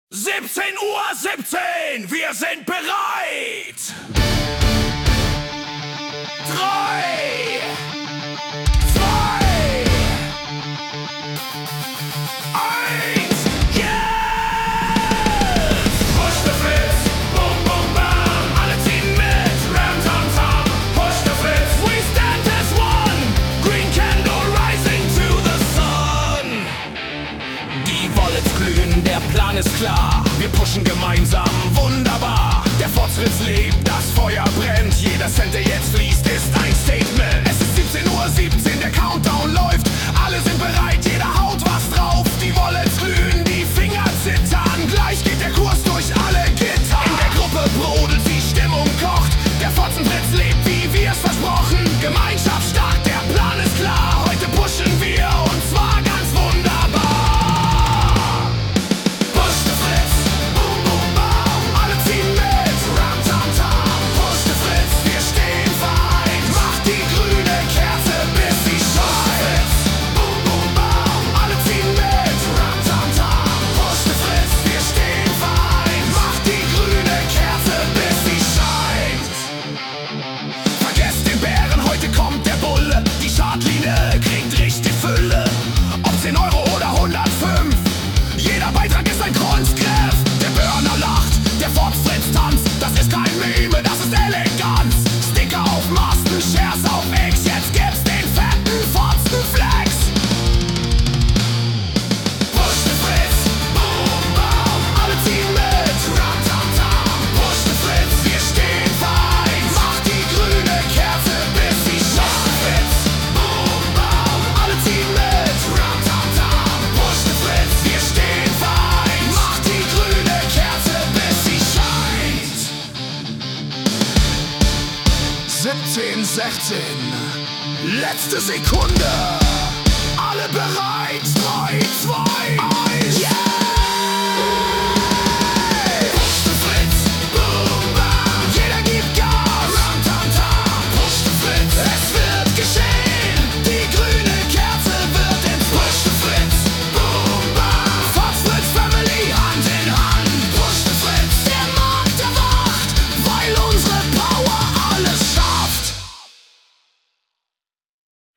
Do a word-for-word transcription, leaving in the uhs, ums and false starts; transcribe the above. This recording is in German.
siebzehn Uhr siebzehn, wir sind bereit! Drei, zwei, eins, yes! Push the Fritz, boom, boom, bam, alle ziehen mit, ram, tam, tam. Push the Fritz, we stand as one, green candle rising to the sun. Die Wallets glühen, der Plan ist klar, wir pushen gemeinsam, wunderbar. Der Fortschritt lebt, das Feuer brennt, jeder Cent, der jetzt fließt, ist ein Statement. Es ist siebzehn Uhr siebzehn, der Countdown läuft, alle sind bereit, jeder haut was drauf. Die Wallets glühen, die Finger zittern, gleich geht der Kurs durch alle Gitter. In der Gruppe brodelt, die Stimmung kocht, der Fotzenblitz lebt, wie wir es versprochen. Gemeinschaft stark, der Plan ist klar, heute pushen wir und zwar ganz wunderbar. Push the Fritz, boom, boom, bam, alle ziehen mit, ram, tam, tam. Push the Fritz, wir stehen weit, macht die grüne Kerze, bis sie scheint. Boom, boom, bam, alle ziehen mit, ram, tam, tam. Push the Fritz, wir stehen weit, macht die grüne Kerze, bis sie scheint. Vergesst den Bären, heute kommt der Bulle, die Startlinie kriegt richtig Fülle. Ob zehn Euro oder hundertfünf, jeder Beitrag ist ein Kunstgriff. Der Burner lacht, der Fortfritz tanzt, das ist kein Meme, das ist Eleganz. Sticker auf Masten, Shares auf X, jetzt gibt's den fetten Fotzenflex. Push the Fritz, boom, bam, alle ziehen mit, ram, tam, tam. Push the Fritz, wir stehen weit, macht die grüne Kerze, bis sie scheint. Boom, bam, alle ziehen mit, ram, tam, tam. Push the Fritz, wir stehen weit, macht die grüne Kerze, bis sie scheint. siebzehn sechzehn, letzte Sekunde, alle bereit, drei, zwei, eins, yeah!